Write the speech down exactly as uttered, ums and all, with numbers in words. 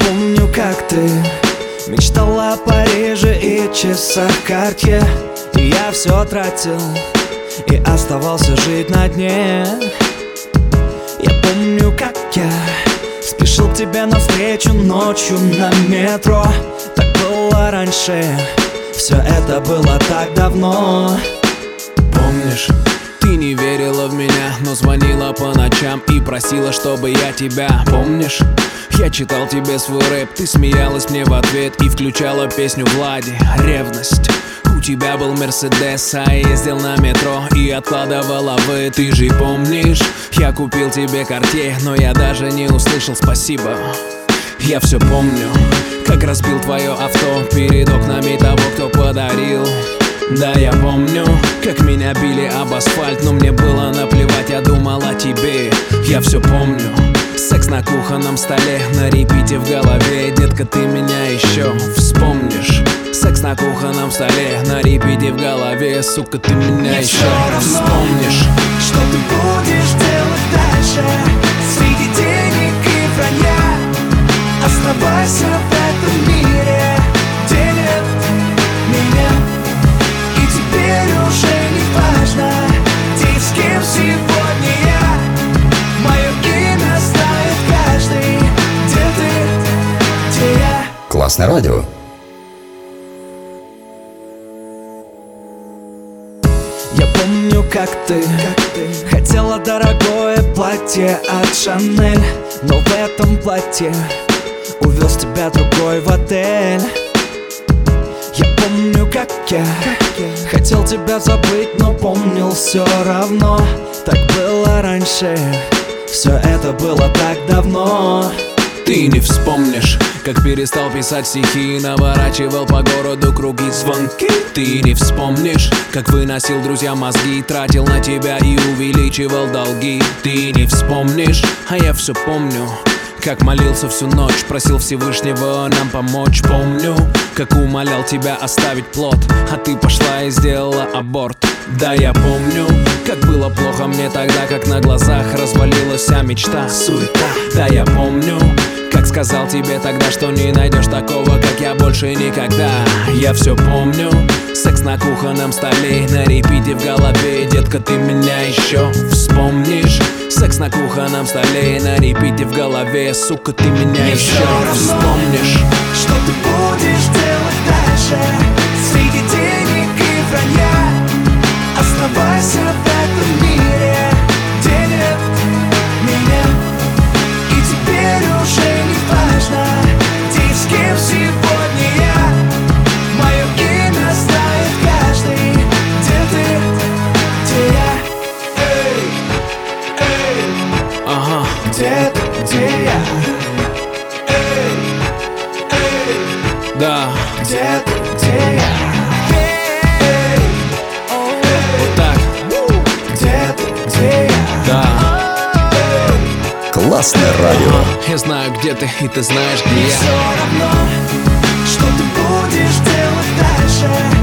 помню, как ты мечтала о Париже и часах Картье, и я все тратил и оставался жить на дне. Я помню, как я спешил к тебе навстречу ночью на метро. Так было раньше, все это было так давно. Помнишь, ты не верила в меня, но звонила по ночам и просила, чтобы я тебя. Помнишь, я читал тебе свой рэп, ты смеялась мне в ответ и включала песню Влади «Ревность». У тебя был Мерседес, а я ездил на метро и откладывала вы. Ты же помнишь, я купил тебе Картье, но я даже не услышал спасибо. Я все помню, как разбил твое авто перед окнами того, кто подарил. Да, я помню, как меня били об асфальт, но мне было наплевать, я думал о тебе. Я все помню, секс на кухонном столе, на репите в голове. Детка, ты меня еще вспомнишь. Секс на кухонном столе, на репите в голове. Сука, ты меня Мне еще всё равно, вспомнишь. что ты будешь делать дальше среди денег и вранья. Оставайся в этом мире, где нет меня. И теперь уже не важно, где и с кем сегодня я. Мое имя знает каждый, где ты, где я. Классное радио. Я помню, как ты, как ты хотела дорогое платье от Шанель, но в этом платье увез тебя другой в отель. Я помню, как я, как я хотел тебя забыть, но помнил все равно. Так было раньше, все это было так давно. Ты не вспомнишь, как перестал писать стихи и наворачивал по городу круги звонки. Ты не вспомнишь, как выносил друзьям мозги, тратил на тебя и увеличивал долги. Ты не вспомнишь, а я все помню, как молился всю ночь, просил Всевышнего нам помочь. Помню, как умолял тебя оставить плод, а ты пошла и сделала аборт. Да, я помню, как было плохо мне тогда, как на глазах развалилась вся мечта, суета. Да, я помню, как сказал тебе тогда, что не найдешь такого, как я, больше никогда. Я все помню, секс на кухонном столе, на репите в голове. Детка, ты меня еще вспомнишь. Секс на кухонном столе, на репите в голове. Сука, ты меня Мне еще всё равно, вспомнишь. что ты будешь делать дальше среди денег и вранья. Оставайся в этом мире, где нет меня. И теперь уже не важно, где и с кем сегодня я. Мое имя знает каждый, где ты, где я. Эй, эй, Ага, где ты, где я. Эй, эй, да, где ты, где я. Эй, вот так, где ты, где я. да. Классное радио. Я знаю, где ты, и ты знаешь, где Все я. равно, что ты будешь делать дальше